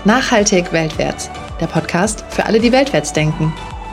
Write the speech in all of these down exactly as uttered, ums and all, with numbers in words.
Nachhaltig weltwärts, der Podcast für alle, die weltwärts denken.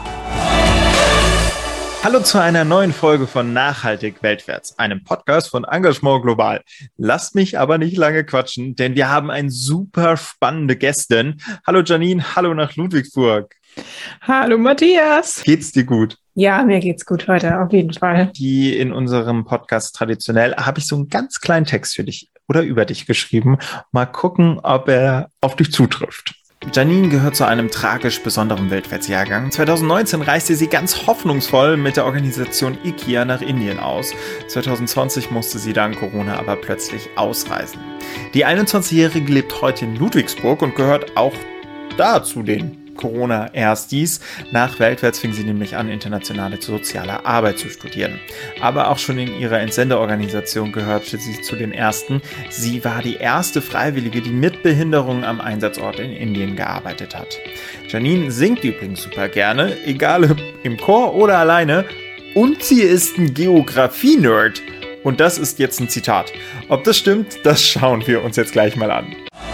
Hallo zu einer neuen Folge von Nachhaltig weltwärts, einem Podcast von Engagement Global. Lasst mich aber nicht lange quatschen, denn wir haben eine super spannende Gästin. Hallo Janine, hallo nach Ludwigsburg. Hallo Matthias. Geht's dir gut? Ja, mir geht's gut heute, auf jeden Fall. Die in unserem Podcast traditionell habe ich so einen ganz kleinen Text für dich oder über dich geschrieben. Mal gucken, ob er auf dich zutrifft. Janine gehört zu einem tragisch besonderen Weltwärtsjahrgang. zwanzig neunzehn reiste sie ganz hoffnungsvoll mit der Organisation IKEA nach Indien aus. zwanzig zwanzig musste sie dank Corona aber plötzlich ausreisen. Die einundzwanzigjährige lebt heute in Ludwigsburg und gehört auch da zu den Corona-Erstis. Nach Weltwärts fing sie nämlich an, internationale soziale Arbeit zu studieren. Aber auch schon in ihrer Entsenderorganisation gehörte sie zu den Ersten. Sie war die erste Freiwillige, die mit Behinderung am Einsatzort in Indien gearbeitet hat. Janine singt übrigens super gerne, egal ob im Chor oder alleine. Und sie ist ein Geografie-Nerd. Und das ist jetzt ein Zitat. Ob das stimmt, das schauen wir uns jetzt gleich mal an.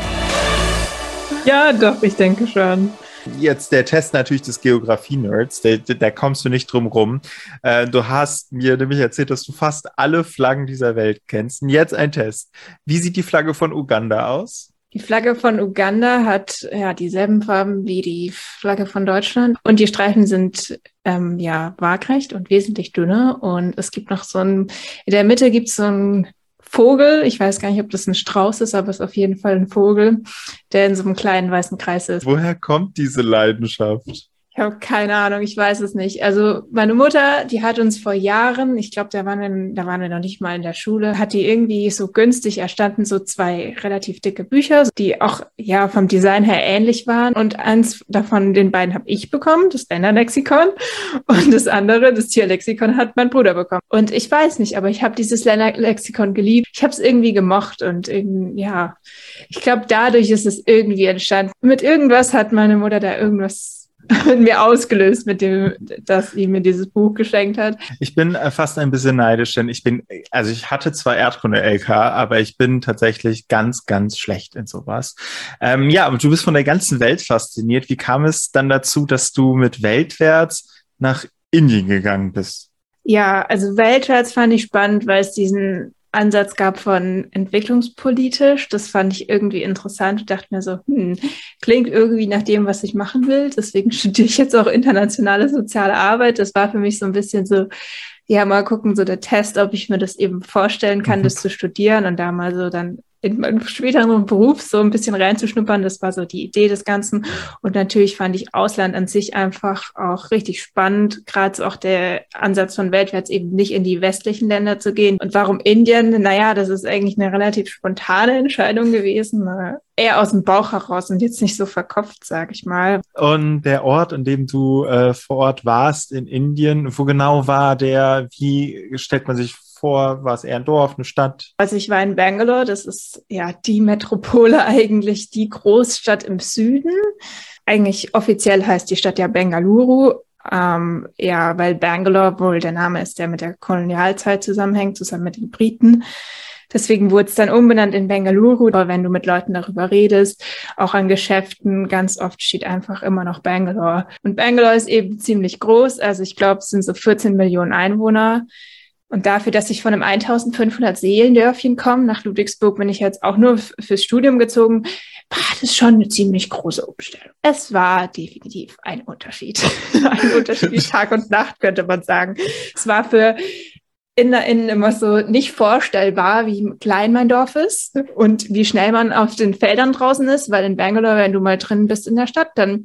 Ja, doch, ich denke schon. Jetzt der Test natürlich des Geografie-Nerds, da, da kommst du nicht drum rum. Äh, du hast mir nämlich erzählt, dass du fast alle Flaggen dieser Welt kennst. Und jetzt ein Test. Wie sieht die Flagge von Uganda aus? Die Flagge von Uganda hat ja dieselben Farben wie die Flagge von Deutschland. Und die Streifen sind ähm, ja waagrecht und wesentlich dünner. Und es gibt noch so ein, in der Mitte gibt es so ein Vogel, ich weiß gar nicht, ob das ein Strauß ist, aber es ist auf jeden Fall ein Vogel, der in so einem kleinen weißen Kreis ist. Woher kommt diese Leidenschaft? Ich habe keine Ahnung, ich weiß es nicht. Also meine Mutter, die hat uns vor Jahren, ich glaube, da waren wir, da waren wir noch nicht mal in der Schule, hat die irgendwie so günstig erstanden, so zwei relativ dicke Bücher, die auch ja vom Design her ähnlich waren. Und eins davon, den beiden habe ich bekommen, das Länderlexikon. Und das andere, das Tierlexikon, hat mein Bruder bekommen. Und ich weiß nicht, aber ich habe dieses Länderlexikon geliebt. Ich habe es irgendwie gemocht und irgendwie, ja, ich glaube, dadurch ist es irgendwie entstanden. Mit irgendwas hat meine Mutter da irgendwas mit mir ausgelöst, mit dem, dass sie mir dieses Buch geschenkt hat. Ich bin äh, fast ein bisschen neidisch, denn ich bin, also ich hatte zwar Erdkunde-L K, aber ich bin tatsächlich ganz, ganz schlecht in sowas. Ähm, ja, und du bist von der ganzen Welt fasziniert. Wie kam es dann dazu, dass du mit Weltwärts nach Indien gegangen bist? Ja, also Weltwärts fand ich spannend, weil es diesen Ansatz gab von entwicklungspolitisch. Das fand ich irgendwie interessant. Ich dachte mir so, hm, klingt irgendwie nach dem, was ich machen will. Deswegen studiere ich jetzt auch internationale soziale Arbeit. Das war für mich so ein bisschen so, ja, mal gucken, so der Test, ob ich mir das eben vorstellen kann, mhm. das zu studieren und da mal so dann in meinem späteren Beruf so ein bisschen reinzuschnuppern. Das war so die Idee des Ganzen. Und natürlich fand ich Ausland an sich einfach auch richtig spannend. Gerade so auch der Ansatz von Weltwärts eben nicht in die westlichen Länder zu gehen. Und warum Indien? Naja, das ist eigentlich eine relativ spontane Entscheidung gewesen. Eher aus dem Bauch heraus und jetzt nicht so verkopft, sage ich mal. Und der Ort, in dem du äh, vor Ort warst in Indien, wo genau war der? Wie stellt man sich vor? War es eher ein Dorf, eine Stadt? Also ich war in Bangalore, das ist ja die Metropole eigentlich, die Großstadt im Süden. Eigentlich offiziell heißt die Stadt ja Bengaluru, ähm, ja, weil Bangalore wohl der Name ist, der mit der Kolonialzeit zusammenhängt, zusammen mit den Briten. Deswegen wurde es dann umbenannt in Bengaluru. Aber wenn du mit Leuten darüber redest, auch an Geschäften, ganz oft steht einfach immer noch Bangalore. Und Bangalore ist eben ziemlich groß. Also ich glaube, es sind so vierzehn Millionen Einwohner. Und dafür, dass ich von einem eintausendfünfhundert Seelendörfchen komme, nach Ludwigsburg bin ich jetzt auch nur f- fürs Studium gezogen, war das schon eine ziemlich große Umstellung. Es war definitiv ein Unterschied. Ein Unterschied wie Tag und Nacht, könnte man sagen. Es war für InnerInnen immer so nicht vorstellbar, wie klein mein Dorf ist und wie schnell man auf den Feldern draußen ist, weil in Bangalore, wenn du mal drin bist in der Stadt, dann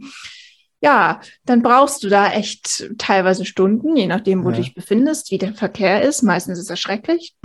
ja, dann brauchst du da echt teilweise Stunden, je nachdem, wo ja. du dich befindest, wie der Verkehr ist. Meistens ist er schrecklich,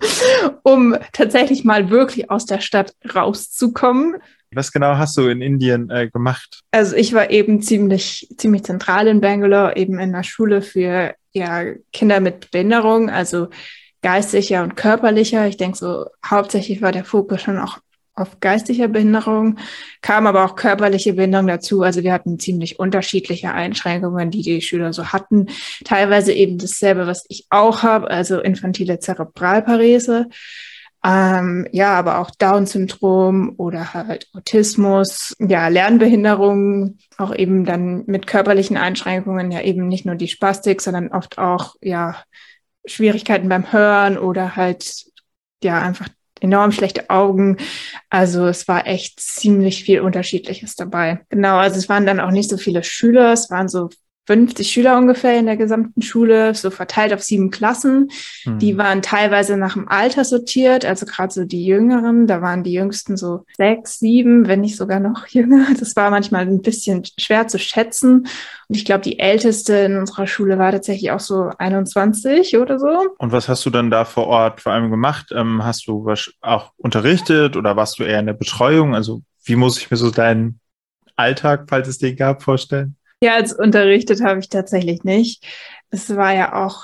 um tatsächlich mal wirklich aus der Stadt rauszukommen. Was genau hast du in Indien äh, gemacht? Also ich war eben ziemlich, ziemlich zentral in Bangalore, eben in einer Schule für ja, Kinder mit Behinderung, also geistlicher und körperlicher. Ich denke so, hauptsächlich war der Fokus schon auch auf geistiger Behinderung, kam aber auch körperliche Behinderung dazu. Also wir hatten ziemlich unterschiedliche Einschränkungen, die die Schüler so hatten. Teilweise eben dasselbe, was ich auch habe, also infantile Zerebralparese. Ähm, ja, aber auch Down-Syndrom oder halt Autismus, ja, Lernbehinderungen, auch eben dann mit körperlichen Einschränkungen, ja eben nicht nur die Spastik, sondern oft auch, ja, Schwierigkeiten beim Hören oder halt, ja, einfach enorm schlechte Augen. Also es war echt ziemlich viel Unterschiedliches dabei. Genau, also es waren dann auch nicht so viele Schüler, es waren so fünfzig Schüler ungefähr in der gesamten Schule, so verteilt auf sieben Klassen. Mhm. Die waren teilweise nach dem Alter sortiert, also gerade so die Jüngeren, da waren die Jüngsten so sechs, sieben, wenn nicht sogar noch jünger. Das war manchmal ein bisschen schwer zu schätzen. Und ich glaube, die Älteste in unserer Schule war tatsächlich auch so einundzwanzig oder so. Und was hast du dann da vor Ort vor allem gemacht? Ähm, hast du was auch unterrichtet oder warst du eher in der Betreuung? Also wie muss ich mir so deinen Alltag, falls es den gab, vorstellen? Ja, als unterrichtet habe ich tatsächlich nicht. Es war ja auch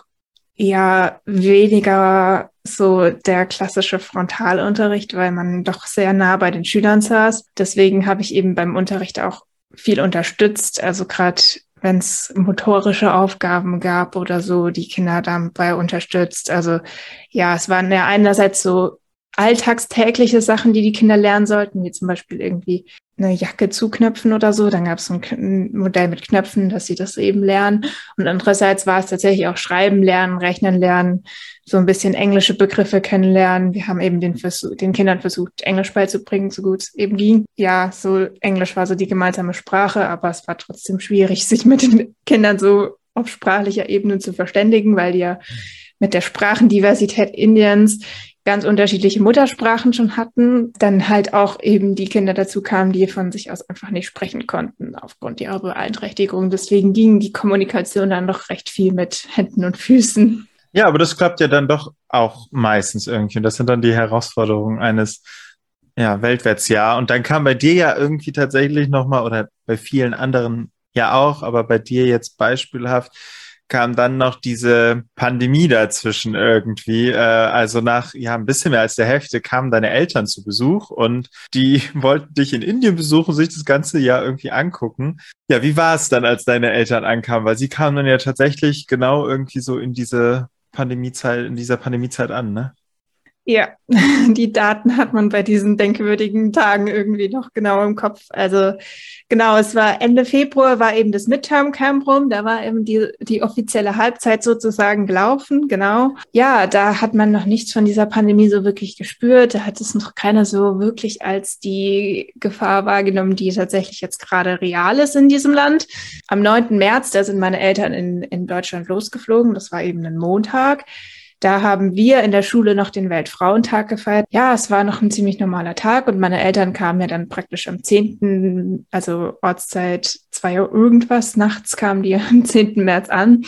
eher weniger so der klassische Frontalunterricht, weil man doch sehr nah bei den Schülern saß. Deswegen habe ich eben beim Unterricht auch viel unterstützt. Also gerade wenn es motorische Aufgaben gab oder so, die Kinder dabei unterstützt. Also ja, es waren ja einerseits so alltagstägliche Sachen, die die Kinder lernen sollten, wie zum Beispiel irgendwie eine Jacke zuknöpfen oder so. Dann gab es so ein Modell mit Knöpfen, dass sie das eben lernen. Und andererseits war es tatsächlich auch Schreiben lernen, Rechnen lernen, so ein bisschen englische Begriffe kennenlernen. Wir haben eben den, Versuch, den Kindern versucht, Englisch beizubringen, so gut es eben ging. Ja, so Englisch war so die gemeinsame Sprache, aber es war trotzdem schwierig, sich mit den Kindern so auf sprachlicher Ebene zu verständigen, weil die ja mit der Sprachendiversität Indiens ganz unterschiedliche Muttersprachen schon hatten, dann halt auch eben die Kinder dazu kamen, die von sich aus einfach nicht sprechen konnten aufgrund ihrer Beeinträchtigung. Deswegen ging die Kommunikation dann doch recht viel mit Händen und Füßen. Ja, aber das klappt ja dann doch auch meistens irgendwie. Und das sind dann die Herausforderungen eines ja, Weltwärtsjahr. Und dann kam bei dir ja irgendwie tatsächlich nochmal, oder bei vielen anderen ja auch, aber bei dir jetzt beispielhaft, kam dann noch diese Pandemie dazwischen irgendwie. Äh, also nach ja ein bisschen mehr als der Hälfte kamen deine Eltern zu Besuch und die wollten dich in Indien besuchen, sich das ganze Jahr irgendwie angucken. Ja, wie war es dann, als deine Eltern ankamen? Weil sie kamen dann ja tatsächlich genau irgendwie so in diese Pandemiezeit, in dieser Pandemiezeit an, ne? Ja, die Daten hat man bei diesen denkwürdigen Tagen irgendwie noch genau im Kopf. Also genau, es war Ende Februar, war eben das Midterm-Camp rum, da war eben die, die offizielle Halbzeit sozusagen gelaufen, genau. Ja, da hat man noch nichts von dieser Pandemie so wirklich gespürt, da hat es noch keiner so wirklich als die Gefahr wahrgenommen, die tatsächlich jetzt gerade real ist in diesem Land. Am neunten März, da sind meine Eltern in, in Deutschland losgeflogen, das war eben ein Montag. Da haben wir in der Schule noch den Weltfrauentag gefeiert. Ja, es war noch ein ziemlich normaler Tag und meine Eltern kamen ja dann praktisch am zehnten, also Ortszeit zwei Uhr irgendwas, nachts kamen die am zehnten März an.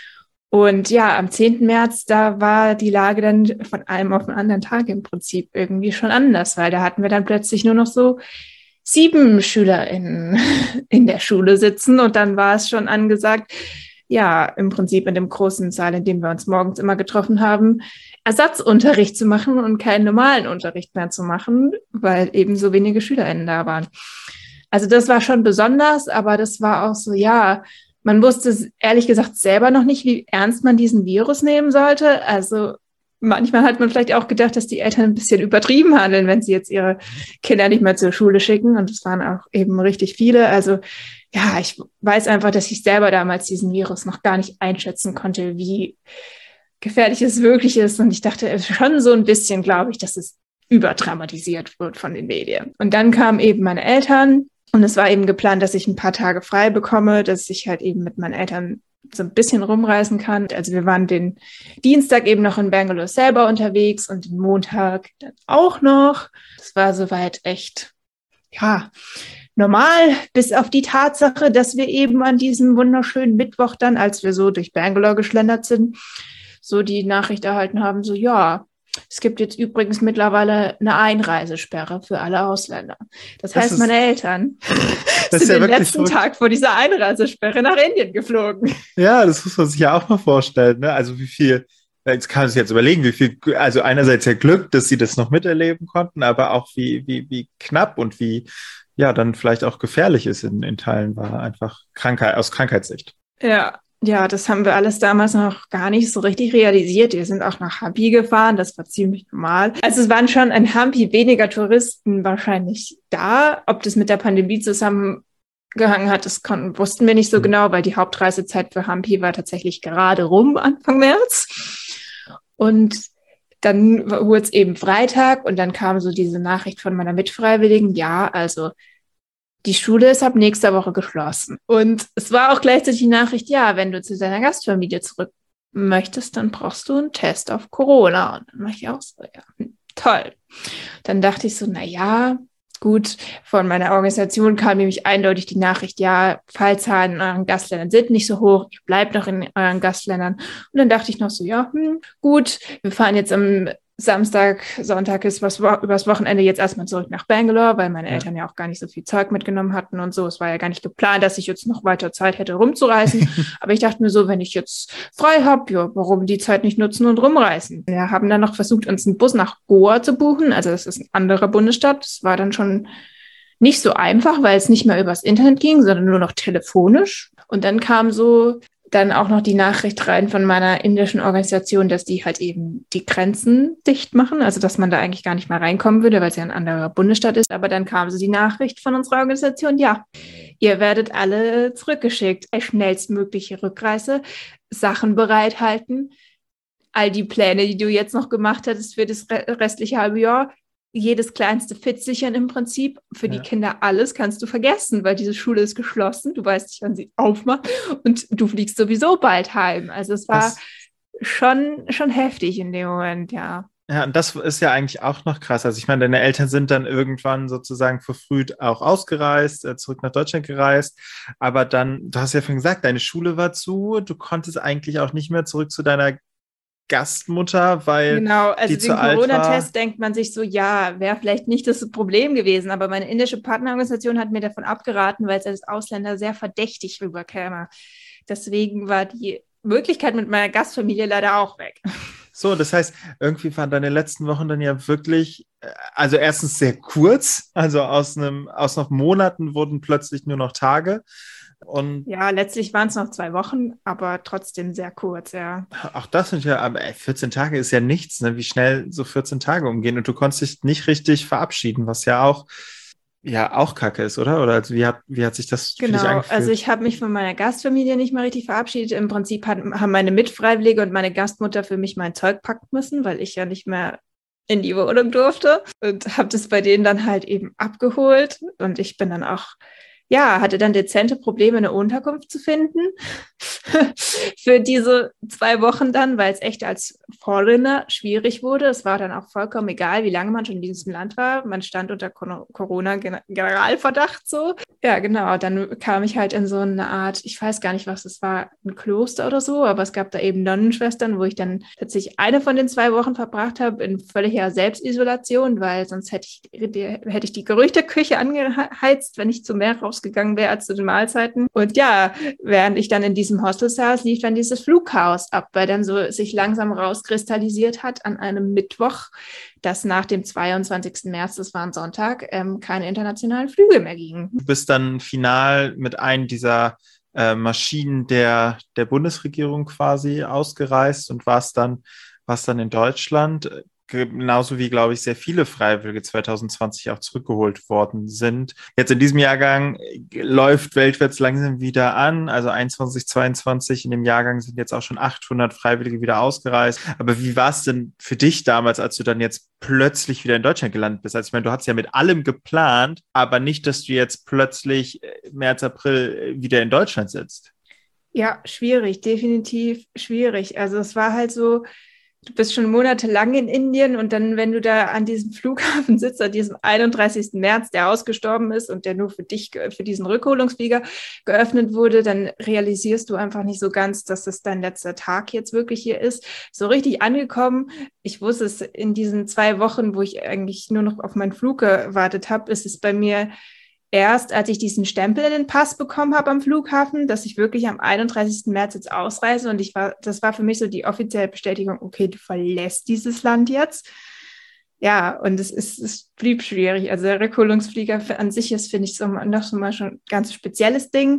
Und ja, am zehnten März, da war die Lage dann von einem auf den anderen Tag im Prinzip irgendwie schon anders, weil da hatten wir dann plötzlich nur noch so sieben Schüler in, in der Schule sitzen und dann war es schon angesagt, ja, im Prinzip in dem großen Saal, in dem wir uns morgens immer getroffen haben, Ersatzunterricht zu machen und keinen normalen Unterricht mehr zu machen, weil eben so wenige SchülerInnen da waren. Also das war schon besonders, aber das war auch so, ja, man wusste ehrlich gesagt selber noch nicht, wie ernst man diesen Virus nehmen sollte. Also manchmal hat man vielleicht auch gedacht, dass die Eltern ein bisschen übertrieben handeln, wenn sie jetzt ihre Kinder nicht mehr zur Schule schicken. Und es waren auch eben richtig viele. Also ja, ich weiß einfach, dass ich selber damals diesen Virus noch gar nicht einschätzen konnte, wie gefährlich es wirklich ist. Und ich dachte schon so ein bisschen, glaube ich, dass es überdramatisiert wird von den Medien. Und dann kamen eben meine Eltern und es war eben geplant, dass ich ein paar Tage frei bekomme, dass ich halt eben mit meinen Eltern so ein bisschen rumreisen kann. Also wir waren den Dienstag eben noch in Bangalore selber unterwegs und den Montag dann auch noch. Das war soweit echt, ja, normal, bis auf die Tatsache, dass wir eben an diesem wunderschönen Mittwoch dann, als wir so durch Bangalore geschlendert sind, so die Nachricht erhalten haben, so ja, es gibt jetzt übrigens mittlerweile eine Einreisesperre für alle Ausländer. Das, das heißt, ist, meine Eltern sind ja den letzten verrückt. Tag vor dieser Einreisesperre nach Indien geflogen. Ja, das muss man sich ja auch mal vorstellen, ne? Also wie viel, jetzt kann man sich jetzt überlegen, wie viel, also einerseits ja Glück, dass sie das noch miterleben konnten, aber auch wie, wie, wie knapp und wie, ja, dann vielleicht auch gefährlich ist in, in Teilen, war einfach Krankheit, aus Krankheitssicht. Ja, Ja, das haben wir alles damals noch gar nicht so richtig realisiert. Wir sind auch nach Hampi gefahren, das war ziemlich normal. Also es waren schon in Hampi weniger Touristen wahrscheinlich da. Ob das mit der Pandemie zusammengehangen hat, das konnten, wussten wir nicht so genau, weil die Hauptreisezeit für Hampi war tatsächlich gerade rum, Anfang März. Und dann wurde es eben Freitag und dann kam so diese Nachricht von meiner Mitfreiwilligen, ja, also die Schule ist ab nächster Woche geschlossen. Und es war auch gleichzeitig die Nachricht, ja, wenn du zu deiner Gastfamilie zurück möchtest, dann brauchst du einen Test auf Corona. Und dann mache ich auch so, ja, toll. Dann dachte ich so, na ja, gut, von meiner Organisation kam nämlich eindeutig die Nachricht, ja, Fallzahlen in euren Gastländern sind nicht so hoch, ich bleibe noch in euren Gastländern. Und dann dachte ich noch so, ja, hm, gut, wir fahren jetzt am Samstag, Sonntag ist was übers Wochenende jetzt erstmal zurück nach Bangalore, weil meine ja. Eltern ja auch gar nicht so viel Zeug mitgenommen hatten und so. Es war ja gar nicht geplant, dass ich jetzt noch weiter Zeit hätte, rumzureisen. Aber ich dachte mir so, wenn ich jetzt frei habe, ja, warum die Zeit nicht nutzen und rumreisen? Wir haben dann noch versucht, uns einen Bus nach Goa zu buchen. Also das ist ein anderer Bundesstaat. Das war dann schon nicht so einfach, weil es nicht mehr übers Internet ging, sondern nur noch telefonisch. Und dann kam so dann auch noch die Nachricht rein von meiner indischen Organisation, dass die halt eben die Grenzen dicht machen, also dass man da eigentlich gar nicht mehr reinkommen würde, weil es ja ein anderer Bundesstaat ist. Aber dann kam so die Nachricht von unserer Organisation, ja, ihr werdet alle zurückgeschickt, schnellstmögliche Rückreise, Sachen bereithalten, all die Pläne, die du jetzt noch gemacht hattest für das restliche halbe Jahr, jedes kleinste Fitzelchen im Prinzip, für ja. die Kinder alles kannst du vergessen, weil diese Schule ist geschlossen, du weißt nicht, wann sie aufmacht und du fliegst sowieso bald heim. Also es war das schon, schon heftig in dem Moment, ja. Ja, und das ist ja eigentlich auch noch krass. Also ich meine, deine Eltern sind dann irgendwann sozusagen verfrüht auch ausgereist, zurück nach Deutschland gereist, aber dann, du hast ja vorhin gesagt, deine Schule war zu, du konntest eigentlich auch nicht mehr zurück zu deiner Gastmutter, weil genau, also die den zu alt war. Corona-Test denkt man sich so, ja, wäre vielleicht nicht das Problem gewesen, aber meine indische Partnerorganisation hat mir davon abgeraten, weil es als Ausländer sehr verdächtig rüberkäme. Deswegen war die Möglichkeit mit meiner Gastfamilie leider auch weg. So, das heißt, irgendwie waren deine letzten Wochen dann ja wirklich, also erstens sehr kurz, also aus einem, aus noch Monaten wurden plötzlich nur noch Tage. Und ja, letztlich waren es noch zwei Wochen, aber trotzdem sehr kurz, ja. Auch das sind ja, aber vierzehn Tage ist ja nichts, ne? Wie schnell so vierzehn Tage umgehen und du konntest dich nicht richtig verabschieden, was ja auch, ja, auch kacke ist, oder? Oder also wie hat, wie hat sich das genau, für dich angefühlt? Also ich habe mich von meiner Gastfamilie nicht mal richtig verabschiedet. Im Prinzip hat, haben meine Mitfreiwillige und meine Gastmutter für mich mein Zeug packen müssen, weil ich ja nicht mehr in die Wohnung durfte und habe das bei denen dann halt eben abgeholt und ich bin dann auch ja, hatte dann dezente Probleme, eine Unterkunft zu finden für diese zwei Wochen dann, weil es echt als Foreigner schwierig wurde. Es war dann auch vollkommen egal, wie lange man schon in diesem Land war. Man stand unter Corona-Generalverdacht so. Ja, genau. Dann kam ich halt in so eine Art, ich weiß gar nicht, was es war, ein Kloster oder so, aber es gab da eben Nonnenschwestern, wo ich dann tatsächlich eine von den zwei Wochen verbracht habe in völliger Selbstisolation, weil sonst hätte ich, hätte ich die Gerüchteküche angeheizt, wenn ich zu mehr rausgegangen wäre als zu den Mahlzeiten. Und ja, während ich dann in diesem Hostel saß, lief dann dieses Flugchaos ab, weil dann so sich langsam rauskristallisiert hat an einem Mittwoch, dass nach dem zweiundzwanzigsten März, das war ein Sonntag, ähm, keine internationalen Flüge mehr gingen. Du bist dann final mit einem dieser äh, Maschinen der, der Bundesregierung quasi ausgereist und warst dann, warst dann in Deutschland. Genauso wie, glaube ich, sehr viele Freiwillige zwanzig zwanzig auch zurückgeholt worden sind. Jetzt in diesem Jahrgang läuft Weltwärts langsam wieder an. Also einundzwanzig, zweiundzwanzig, in dem Jahrgang sind jetzt auch schon achthundert Freiwillige wieder ausgereist. Aber wie war es denn für dich damals, als du dann jetzt plötzlich wieder in Deutschland gelandet bist? Also ich meine, du hast ja mit allem geplant, aber nicht, dass du jetzt plötzlich März, April wieder in Deutschland sitzt. Ja, schwierig, definitiv schwierig. Also es war halt so, du bist schon monatelang in Indien und dann, wenn du da an diesem Flughafen sitzt, an diesem einunddreißigsten März, der ausgestorben ist und der nur für dich, für diesen Rückholungsflieger geöffnet wurde, dann realisierst du einfach nicht so ganz, dass es dein letzter Tag jetzt wirklich hier ist. So richtig angekommen, ich wusste es in diesen zwei Wochen, wo ich eigentlich nur noch auf meinen Flug gewartet habe, ist es bei mir erst, als ich diesen Stempel in den Pass bekommen habe am Flughafen, dass ich wirklich am einunddreißigsten März jetzt ausreise und ich war, das war für mich so die offizielle Bestätigung, okay, du verlässt dieses Land jetzt. Ja, und es ist, es blieb schwierig. Also der Rückholungsflieger an sich ist, finde ich, so noch so mal schon ein ganz spezielles Ding.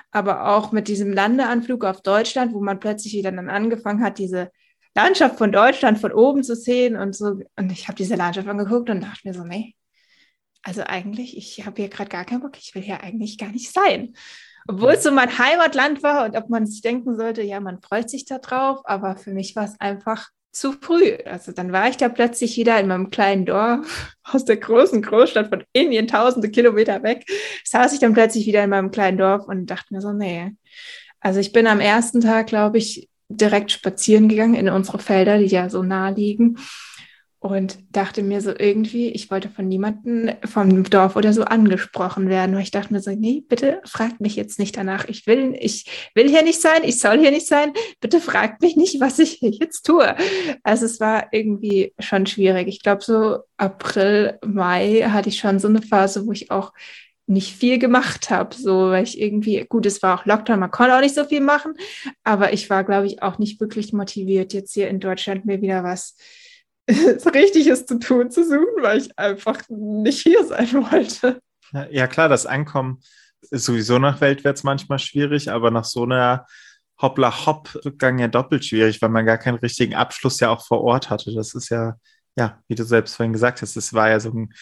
aber auch mit diesem Landeanflug auf Deutschland, wo man plötzlich wieder dann angefangen hat, diese Landschaft von Deutschland von oben zu sehen und so. Und ich habe diese Landschaft angeguckt und dachte mir so, nee, also eigentlich, ich habe hier gerade gar keinen Bock, ich will hier eigentlich gar nicht sein. Obwohl es so mein Heimatland war und ob man sich denken sollte, ja, man freut sich da drauf, aber für mich war es einfach zu früh. Also dann war ich da plötzlich wieder in meinem kleinen Dorf aus der großen Großstadt von Indien, tausende Kilometer weg, saß ich dann plötzlich wieder in meinem kleinen Dorf und dachte mir so, nee. Also ich bin am ersten Tag, glaube ich, direkt spazieren gegangen in unsere Felder, die ja so nah liegen und dachte mir so irgendwie, ich wollte von niemandem vom Dorf oder so angesprochen werden, weil ich dachte mir so, nee, bitte fragt mich jetzt nicht danach. Ich will, ich will hier nicht sein, ich soll hier nicht sein. Bitte fragt mich nicht, was ich hier jetzt tue. Also es war irgendwie schon schwierig. Ich glaube, so April, Mai hatte ich schon so eine Phase, wo ich auch nicht viel gemacht habe, so, weil ich irgendwie, gut, es war auch Lockdown, man konnte auch nicht so viel machen, aber ich war, glaube ich, auch nicht wirklich motiviert, jetzt hier in Deutschland mir wieder was Richtiges zu tun, zu suchen, weil ich einfach nicht hier sein wollte. Ja, ja klar, das Ankommen ist sowieso nach weltwärts manchmal schwierig, aber nach so einer Hoppla-Hopp-Rückgang ja doppelt schwierig, weil man gar keinen richtigen Abschluss ja auch vor Ort hatte. Das ist ja, ja, wie du selbst vorhin gesagt hast, das war ja so ein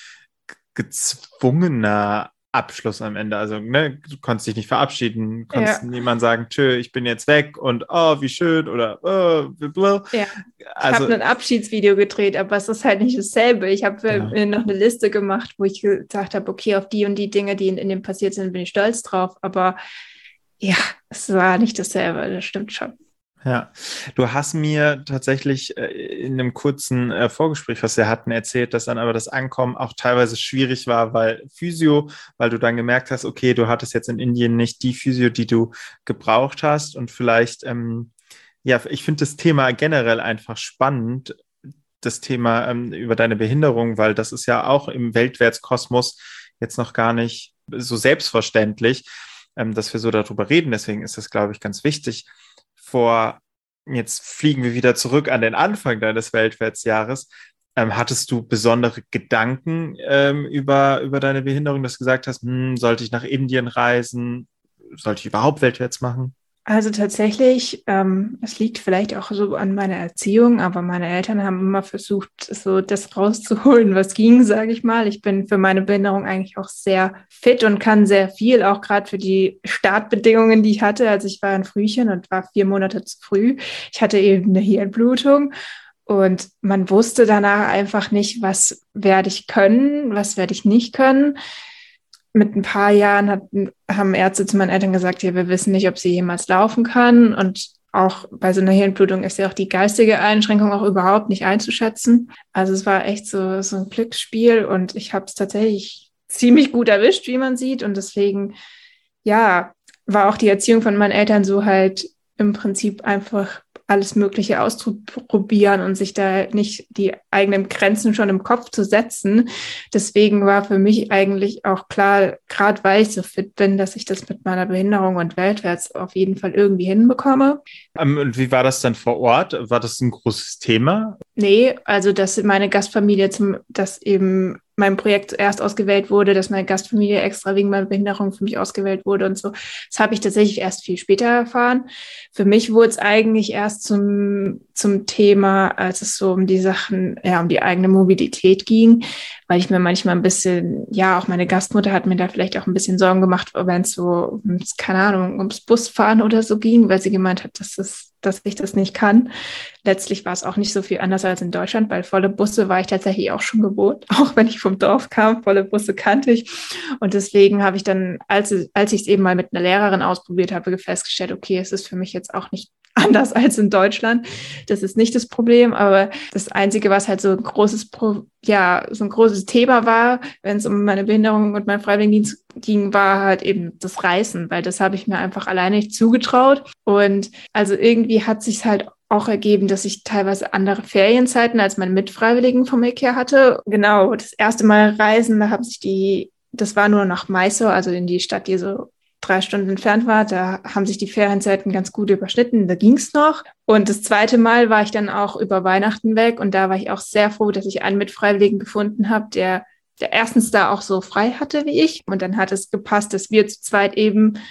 gezwungener Abschluss am Ende. Also, ne, du konntest dich nicht verabschieden, konntest ja. niemand sagen, tschö, ich bin jetzt weg und oh, wie schön oder oh, blablabla. Ja. Ich also, habe ein Abschiedsvideo gedreht, aber es ist halt nicht dasselbe. Ich habe ja. mir noch eine Liste gemacht, wo ich gesagt habe, okay, auf die und die Dinge, die in, in dem passiert sind, bin ich stolz drauf. Aber ja, es war nicht dasselbe, das stimmt schon. Ja, du hast mir tatsächlich in einem kurzen Vorgespräch, was wir hatten, erzählt, dass dann aber das Ankommen auch teilweise schwierig war, weil Physio, weil du dann gemerkt hast, okay, du hattest jetzt in Indien nicht die Physio, die du gebraucht hast und vielleicht, ähm, ja, ich finde das Thema generell einfach spannend, das Thema ähm, über deine Behinderung, weil das ist ja auch im Weltwärtskosmos jetzt noch gar nicht so selbstverständlich, ähm, dass wir so darüber reden. Deswegen ist das, glaube ich, ganz wichtig. Vor, jetzt fliegen wir wieder zurück an den Anfang deines Weltwärtsjahres. Ähm, hattest du besondere Gedanken ähm, über, über deine Behinderung, dass du gesagt hast, hm, sollte ich nach Indien reisen? Sollte ich überhaupt weltwärts machen? Also tatsächlich, ähm, es liegt vielleicht auch so an meiner Erziehung, aber meine Eltern haben immer versucht, so das rauszuholen, was ging, sage ich mal. Ich bin für meine Behinderung eigentlich auch sehr fit und kann sehr viel, auch gerade für die Startbedingungen, die ich hatte. Also ich war ein Frühchen und war vier Monate zu früh. Ich hatte eben eine Hirnblutung und man wusste danach einfach nicht, was werde ich können, was werde ich nicht können. Mit ein paar Jahren hat, haben Ärzte zu meinen Eltern gesagt, ja, wir wissen nicht, ob sie jemals laufen kann. Und auch bei so einer Hirnblutung ist ja auch die geistige Einschränkung auch überhaupt nicht einzuschätzen. Also es war echt so, so ein Glücksspiel und ich habe es tatsächlich ziemlich gut erwischt, wie man sieht. Und deswegen, ja, war auch die Erziehung von meinen Eltern so halt im Prinzip einfach alles Mögliche auszuprobieren und sich da nicht die eigenen Grenzen schon im Kopf zu setzen. Deswegen war für mich eigentlich auch klar, gerade weil ich so fit bin, dass ich das mit meiner Behinderung und weltwärts auf jeden Fall irgendwie hinbekomme. Um, und wie war das dann vor Ort? War das ein großes Thema? Nee, also dass meine Gastfamilie, zum, dass eben mein Projekt zuerst ausgewählt wurde, dass meine Gastfamilie extra wegen meiner Behinderung für mich ausgewählt wurde und so. Das habe ich tatsächlich erst viel später erfahren. Für mich wurde es eigentlich erst zum, zum Thema, als es so um die Sachen, ja, um die eigene Mobilität ging, weil ich mir manchmal ein bisschen, ja, auch meine Gastmutter hat mir da vielleicht auch ein bisschen Sorgen gemacht, wenn es so, keine Ahnung, ums Busfahren oder so ging, weil sie gemeint hat, dass es dass ich das nicht kann. Letztlich war es auch nicht so viel anders als in Deutschland, weil volle Busse war ich tatsächlich auch schon gewohnt, auch wenn ich vom Dorf kam, volle Busse kannte ich. Und deswegen habe ich dann, als, als ich es eben mal mit einer Lehrerin ausprobiert habe, festgestellt, okay, es ist für mich jetzt auch nicht anders als in Deutschland. Das ist nicht das Problem, aber das Einzige, was halt so ein großes, Pro- ja, so ein großes Thema war, wenn es um meine Behinderung und meinen Freiwilligendienst ging, war halt eben das Reisen, weil das habe ich mir einfach alleine nicht zugetraut. Und also irgendwie hat sich halt auch ergeben, dass ich teilweise andere Ferienzeiten als meine Mitfreiwilligen vom I K E A hatte. Genau, das erste Mal reisen, da haben sich die, das war nur nach Mysore, also in die Stadt, die so drei Stunden entfernt war, da haben sich die Ferienzeiten ganz gut überschnitten, da ging's noch. Und das zweite Mal war ich dann auch über Weihnachten weg und da war ich auch sehr froh, dass ich einen Mitfreiwilligen gefunden habe, der, der erstens da auch so frei hatte wie ich und dann hat es gepasst, dass wir zu zweit eben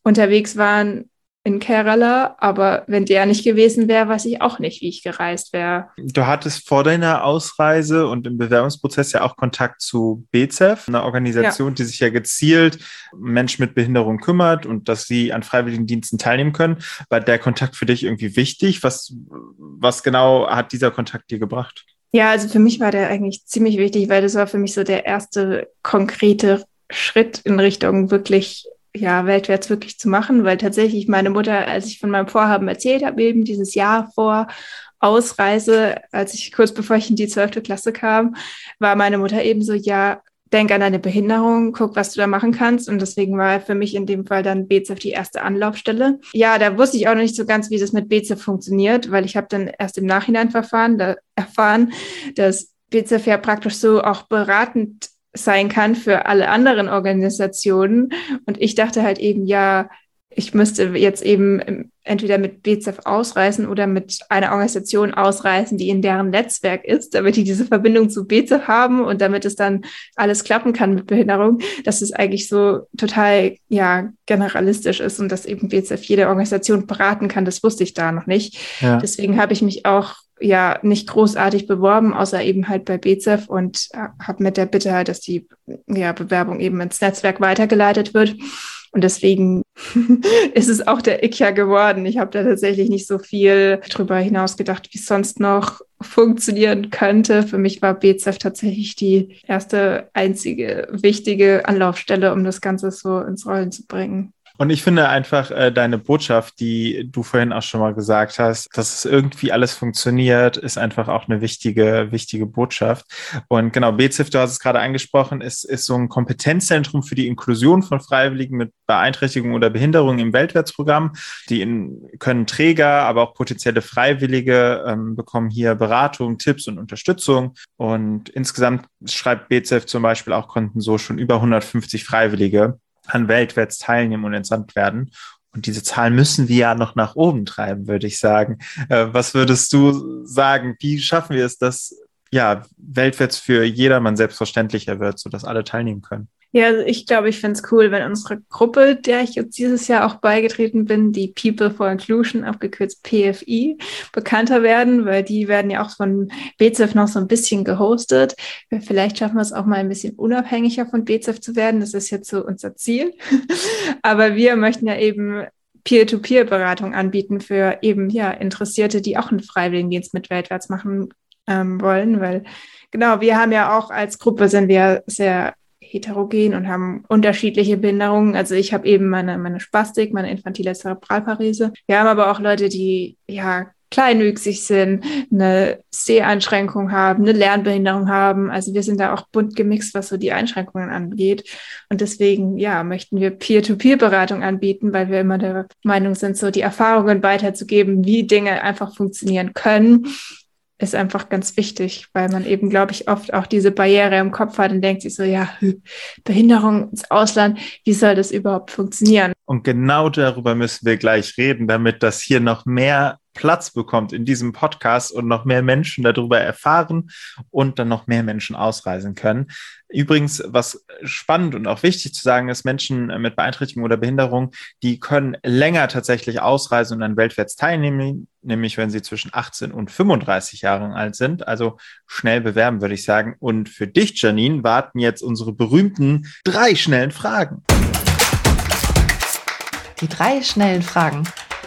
unterwegs waren in Kerala, aber wenn der nicht gewesen wäre, weiß ich auch nicht, wie ich gereist wäre. Du hattest vor deiner Ausreise und im Bewerbungsprozess ja auch Kontakt zu B Z E F, einer Organisation, ja. die sich ja gezielt um Menschen mit Behinderung kümmert und dass sie an Freiwilligendiensten teilnehmen können. War der Kontakt für dich irgendwie wichtig? Was, was genau hat dieser Kontakt dir gebracht? Ja, also für mich war der eigentlich ziemlich wichtig, weil das war für mich so der erste konkrete Schritt in Richtung wirklich ja, weltwärts wirklich zu machen, weil tatsächlich meine Mutter, als ich von meinem Vorhaben erzählt habe, eben dieses Jahr vor Ausreise, als ich kurz bevor ich in die zwölfte Klasse kam, war meine Mutter eben so, ja, denk an deine Behinderung, guck, was du da machen kannst. Und deswegen war für mich in dem Fall dann B Z E F die erste Anlaufstelle. Ja, da wusste ich auch noch nicht so ganz, wie das mit B Z E F funktioniert, weil ich habe dann erst im Nachhinein verfahren, da erfahren, dass B Z E F ja praktisch so auch beratend sein kann für alle anderen Organisationen. Und ich dachte halt eben, ja, ich müsste jetzt eben entweder mit B Z E F ausreisen oder mit einer Organisation ausreisen, die in deren Netzwerk ist, damit die diese Verbindung zu B Z E F haben und damit es dann alles klappen kann mit Behinderung, dass es eigentlich so total, ja, generalistisch ist und dass eben B Z E F jede Organisation beraten kann. Das wusste ich da noch nicht. Ja. Deswegen habe ich mich auch ja nicht großartig beworben, außer eben halt bei B Z E F und habe mit der Bitte halt, dass die ja, Bewerbung eben ins Netzwerk weitergeleitet wird. Und deswegen ist es auch der I C K A geworden. Ich habe da tatsächlich nicht so viel drüber hinaus gedacht, wie es sonst noch funktionieren könnte. Für mich war B Z E F tatsächlich die erste, einzige wichtige Anlaufstelle, um das Ganze so ins Rollen zu bringen. Und ich finde einfach äh, deine Botschaft, die du vorhin auch schon mal gesagt hast, dass es irgendwie alles funktioniert, ist einfach auch eine wichtige, wichtige Botschaft. Und genau, B Z E F, du hast es gerade angesprochen, ist, ist so ein Kompetenzzentrum für die Inklusion von Freiwilligen mit Beeinträchtigung oder Behinderung im Weltwärtsprogramm. Die in, können Träger, aber auch potenzielle Freiwillige ähm, bekommen hier Beratung, Tipps und Unterstützung. Und insgesamt schreibt B Z E F zum Beispiel auch, konnten so schon über hundertfünfzig Freiwillige an weltwärts teilnehmen und entsandt werden. Und diese Zahl müssen wir ja noch nach oben treiben, würde ich sagen. Äh, was würdest du sagen? Wie schaffen wir es, dass ja weltwärts für jedermann selbstverständlicher wird, sodass alle teilnehmen können? Ja, also ich glaube, ich finde es cool, wenn unsere Gruppe, der ich jetzt dieses Jahr auch beigetreten bin, die People for Inclusion, abgekürzt P F I, bekannter werden, weil die werden ja auch von B Z E F noch so ein bisschen gehostet. Vielleicht schaffen wir es auch mal ein bisschen unabhängiger von B Z E F zu werden. Das ist jetzt so unser Ziel. Aber wir möchten ja eben Peer-to-Peer-Beratung anbieten für eben ja Interessierte, die auch einen Freiwilligendienst mit weltwärts machen ähm, wollen, weil genau, wir haben ja auch als Gruppe sind wir sehr heterogen und haben unterschiedliche Behinderungen. Also ich habe eben meine, meine Spastik, meine infantile Zerebralparese. Wir haben aber auch Leute, die ja kleinwüchsig sind, eine Seheinschränkung haben, eine Lernbehinderung haben. Also wir sind da auch bunt gemixt, was so die Einschränkungen angeht. Und deswegen, ja, möchten wir Peer-to-Peer-Beratung anbieten, weil wir immer der Meinung sind, so die Erfahrungen weiterzugeben, wie Dinge einfach funktionieren können, ist einfach ganz wichtig, weil man eben, glaube ich, oft auch diese Barriere im Kopf hat und denkt sich so, ja, Behinderung ins Ausland, wie soll das überhaupt funktionieren? Und genau darüber müssen wir gleich reden, damit das hier noch mehr Platz bekommt in diesem Podcast und noch mehr Menschen darüber erfahren und dann noch mehr Menschen ausreisen können. Übrigens, was spannend und auch wichtig zu sagen ist, Menschen mit Beeinträchtigung oder Behinderung, die können länger tatsächlich ausreisen und dann weltwärts teilnehmen, nämlich wenn sie zwischen achtzehn und fünfunddreißig Jahren alt sind. Also schnell bewerben, würde ich sagen. Und für dich, Janine, warten jetzt unsere berühmten drei schnellen Fragen. Die drei schnellen Fragen.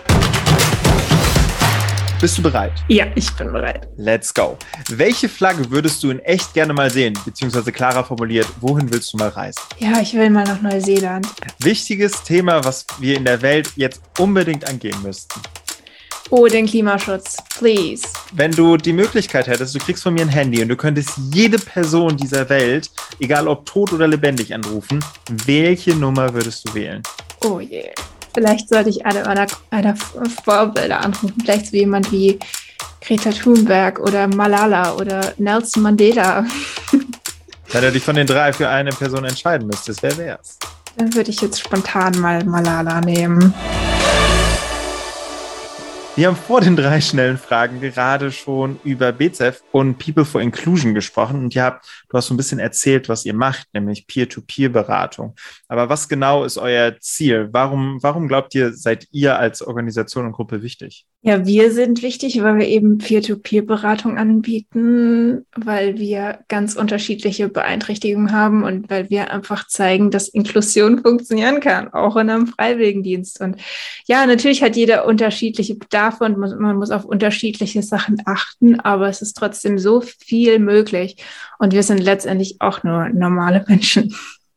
Bist du bereit? Ja, ich bin bereit. Let's go. Welche Flagge würdest du in echt gerne mal sehen? Beziehungsweise klarer formuliert, wohin willst du mal reisen? Ja, ich will mal nach Neuseeland. Wichtiges Thema, was wir in der Welt jetzt unbedingt angehen müssten. Oh, den Klimaschutz, please. Wenn du die Möglichkeit hättest, du kriegst von mir ein Handy und du könntest jede Person dieser Welt, egal ob tot oder lebendig, anrufen, welche Nummer würdest du wählen? Oh je. Yeah. Vielleicht sollte ich eine meiner, meiner Vorbilder anrufen. Vielleicht so jemand wie Greta Thunberg oder Malala oder Nelson Mandela. Wenn du dich von den drei für eine Person entscheiden müsstest, wer wär's? Dann würde ich jetzt spontan mal Malala nehmen. Wir haben vor den drei schnellen Fragen gerade schon über B Z E F und People for Inclusion gesprochen und ihr habt, du hast so ein bisschen erzählt, was ihr macht, nämlich Peer-to-Peer-Beratung. Aber was genau ist euer Ziel? Warum, warum glaubt ihr, seid ihr als Organisation und Gruppe wichtig? Ja, wir sind wichtig, weil wir eben Peer-to-Peer-Beratung anbieten, weil wir ganz unterschiedliche Beeinträchtigungen haben und weil wir einfach zeigen, dass Inklusion funktionieren kann, auch in einem Freiwilligendienst. Und ja, natürlich hat jeder unterschiedliche Bedarfe und man muss auf unterschiedliche Sachen achten, aber es ist trotzdem so viel möglich. Und wir sind letztendlich auch nur normale Menschen.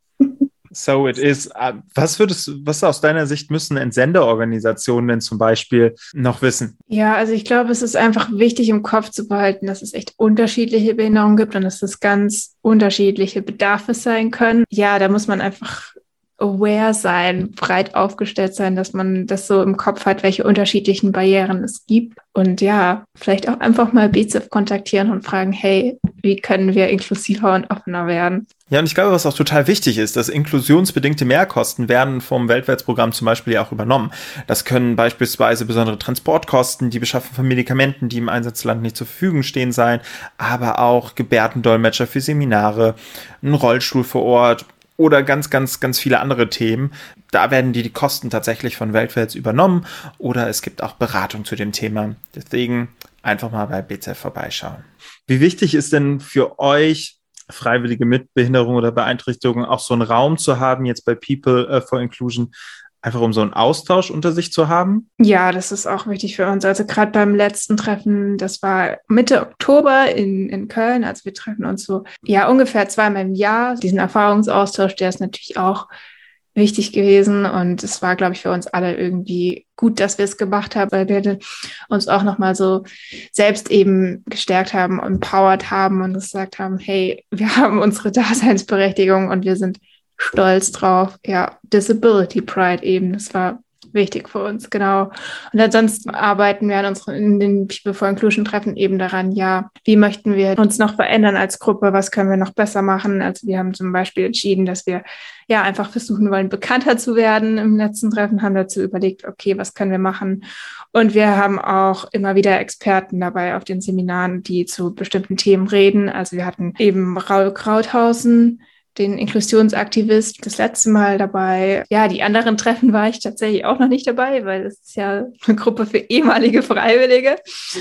So it is. Was würdest du, was aus deiner Sicht müssen Entsenderorganisationen denn zum Beispiel noch wissen? Ja, also ich glaube, es ist einfach wichtig im Kopf zu behalten, dass es echt unterschiedliche Behinderungen gibt und dass es ganz unterschiedliche Bedarfe sein können. Ja, da muss man einfach aware sein, breit aufgestellt sein, dass man das so im Kopf hat, welche unterschiedlichen Barrieren es gibt. Und ja, vielleicht auch einfach mal B Z E F kontaktieren und fragen, hey, wie können wir inklusiver und offener werden? Ja, und ich glaube, was auch total wichtig ist, dass inklusionsbedingte Mehrkosten werden vom Weltwärtsprogramm zum Beispiel ja auch übernommen. Das können beispielsweise besondere Transportkosten, die Beschaffung von Medikamenten, die im Einsatzland nicht zur Verfügung stehen, sein, aber auch Gebärdendolmetscher für Seminare, ein Rollstuhl vor Ort oder ganz, ganz, ganz viele andere Themen. Da werden die, die Kosten tatsächlich von Weltwärts übernommen oder es gibt auch Beratung zu dem Thema. Deswegen einfach mal bei B Z E F vorbeischauen. Wie wichtig ist denn für euch, Freiwillige mit Behinderung oder Beeinträchtigung, auch so einen Raum zu haben, jetzt bei People for Inclusion, einfach um so einen Austausch unter sich zu haben? Ja, das ist auch wichtig für uns. Also gerade beim letzten Treffen, das war Mitte Oktober in, in Köln, also wir treffen uns so ja ungefähr zweimal im Jahr. Diesen Erfahrungsaustausch, der ist natürlich auch wichtig gewesen und es war, glaube ich, für uns alle irgendwie gut, dass wir es gemacht haben, weil wir uns auch nochmal so selbst eben gestärkt haben, empowered haben und gesagt haben, hey, wir haben unsere Daseinsberechtigung und wir sind stolz drauf. Ja, Disability Pride eben, das war wichtig für uns, genau. Und ansonsten arbeiten wir an unseren, in den People for Inclusion Treffen eben daran, ja, wie möchten wir uns noch verändern als Gruppe, was können wir noch besser machen? Also wir haben zum Beispiel entschieden, dass wir ja einfach versuchen wollen, bekannter zu werden im letzten Treffen, haben dazu überlegt, okay, was können wir machen? Und wir haben auch immer wieder Experten dabei auf den Seminaren, die zu bestimmten Themen reden. Also wir hatten eben Raul Krauthausen, den Inklusionsaktivist, das letzte Mal dabei. Ja, die anderen Treffen war ich tatsächlich auch noch nicht dabei, weil es ist ja eine Gruppe für ehemalige Freiwillige.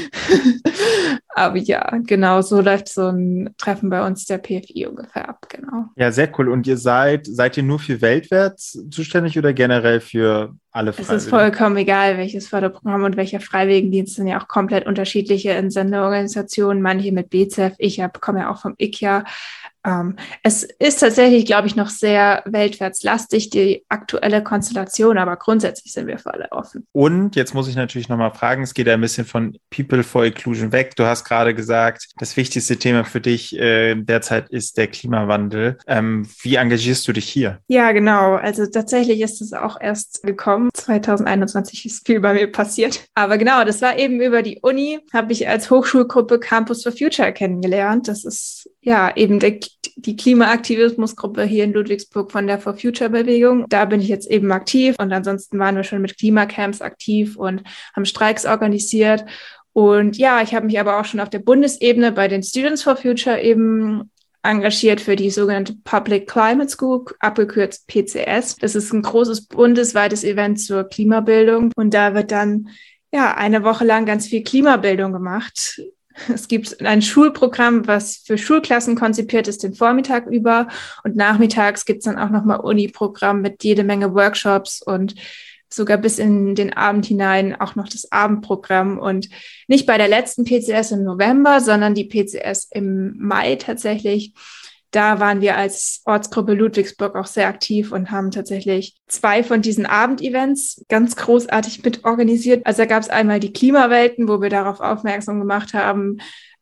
Aber ja, genau, so läuft so ein Treffen bei uns der P F I ungefähr ab, genau. Ja, sehr cool. Und ihr seid, seid ihr nur für Weltwärts zuständig oder generell für alle Freiwilligen? Es ist vollkommen egal, welches Förderprogramm und welcher Freiwilligendienst, sind ja auch komplett unterschiedliche Entsenderorganisationen, manche mit B Z E F, ich hab, komme ja auch vom I C A. Um, es ist tatsächlich, glaube ich, noch sehr weltwärtslastig, die aktuelle Konstellation, aber grundsätzlich sind wir für alle offen. Und jetzt muss ich natürlich nochmal fragen, es geht ja ein bisschen von People for Inclusion weg. Du hast gerade gesagt, das wichtigste Thema für dich äh, derzeit ist der Klimawandel. Ähm, wie engagierst du dich hier? Ja, genau. Also tatsächlich ist es auch erst gekommen. zwanzig einundzwanzig ist viel bei mir passiert. Aber genau, das war eben über die Uni, habe ich als Hochschulgruppe Campus for Future kennengelernt. Das ist ja eben der die Klimaaktivismusgruppe hier in Ludwigsburg von der For Future Bewegung. Da bin ich jetzt eben aktiv und ansonsten waren wir schon mit Klimacamps aktiv und haben Streiks organisiert. Und ja, ich habe mich aber auch schon auf der Bundesebene bei den Students for Future eben engagiert für die sogenannte Public Climate School, abgekürzt P C S. Das ist ein großes bundesweites Event zur Klimabildung und da wird dann ja eine Woche lang ganz viel Klimabildung gemacht. Es gibt ein Schulprogramm, was für Schulklassen konzipiert ist, den Vormittag über. Und nachmittags gibt es dann auch nochmal Uni-Programm mit jede Menge Workshops und sogar bis in den Abend hinein auch noch das Abendprogramm. Und nicht bei der letzten P C S im November, sondern die P C S im Mai tatsächlich. Da waren wir als Ortsgruppe Ludwigsburg auch sehr aktiv und haben tatsächlich zwei von diesen Abendevents ganz großartig mit organisiert. Also da gab es einmal die Klimawelten, wo wir darauf aufmerksam gemacht haben,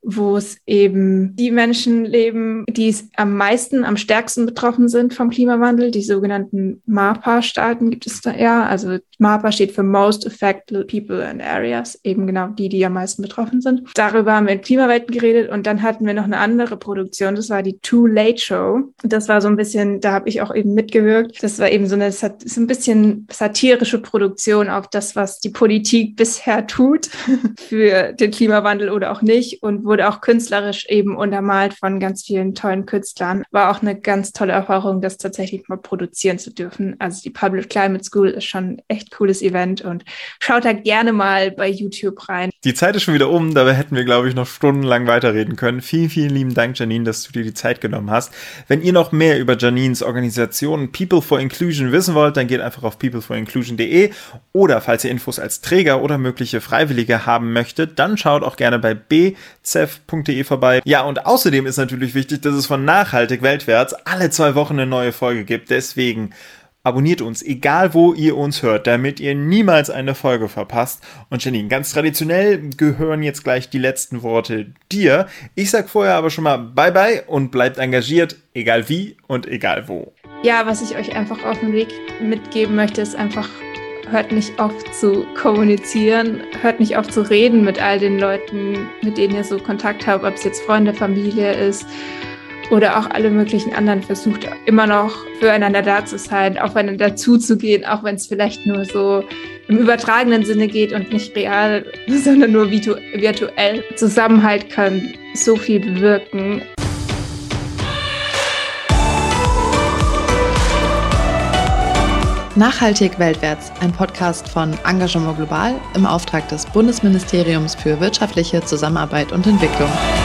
wo es eben die Menschen leben, die es am meisten, am stärksten betroffen sind vom Klimawandel. Die sogenannten MAPA-Staaten gibt es da ja. Also MAPA steht für Most Affected People and Areas, eben genau die, die am meisten betroffen sind. Darüber haben wir in Klimawelten geredet und dann hatten wir noch eine andere Produktion, das war die Too Late Show. Das war so ein bisschen, da habe ich auch eben mitgewirkt. Das war eben so eine, so ein bisschen satirische Produktion auf das, was die Politik bisher tut für den Klimawandel oder auch nicht, und wurde auch künstlerisch eben untermalt von ganz vielen tollen Künstlern. War auch eine ganz tolle Erfahrung, das tatsächlich mal produzieren zu dürfen. Also die Public Climate School ist schon ein echt cooles Event und schaut da gerne mal bei YouTube rein. Die Zeit ist schon wieder um, dabei hätten wir, glaube ich, noch stundenlang weiterreden können. Vielen, vielen lieben Dank, Janine, dass du dir die Zeit genommen hast. Wenn ihr noch mehr über Janines Organisation People for Inclusion wissen wollt, dann geht einfach auf people for inclusion punkt de, oder falls ihr Infos als Träger oder mögliche Freiwillige haben möchtet, dann schaut auch gerne bei b z e f punkt de vorbei. Ja, und außerdem ist natürlich wichtig, dass es von Nachhaltig Weltwärts alle zwei Wochen eine neue Folge gibt. Deswegen abonniert uns, egal wo ihr uns hört, damit ihr niemals eine Folge verpasst. Und Janine, ganz traditionell gehören jetzt gleich die letzten Worte dir. Ich sag vorher aber schon mal Bye-bye und bleibt engagiert, egal wie und egal wo. Ja, was ich euch einfach auf den Weg mitgeben möchte, ist einfach, hört nicht auf zu kommunizieren, hört nicht auf zu reden mit all den Leuten, mit denen ihr so Kontakt habt, ob es jetzt Freunde, Familie ist oder auch alle möglichen anderen. Versucht immer noch füreinander da zu sein, aufeinander zuzugehen, auch wenn es vielleicht nur so im übertragenen Sinne geht und nicht real, sondern nur virtu- virtuell. Zusammenhalt kann so viel bewirken. Nachhaltig Weltwärts, ein Podcast von Engagement Global im Auftrag des Bundesministeriums für wirtschaftliche Zusammenarbeit und Entwicklung.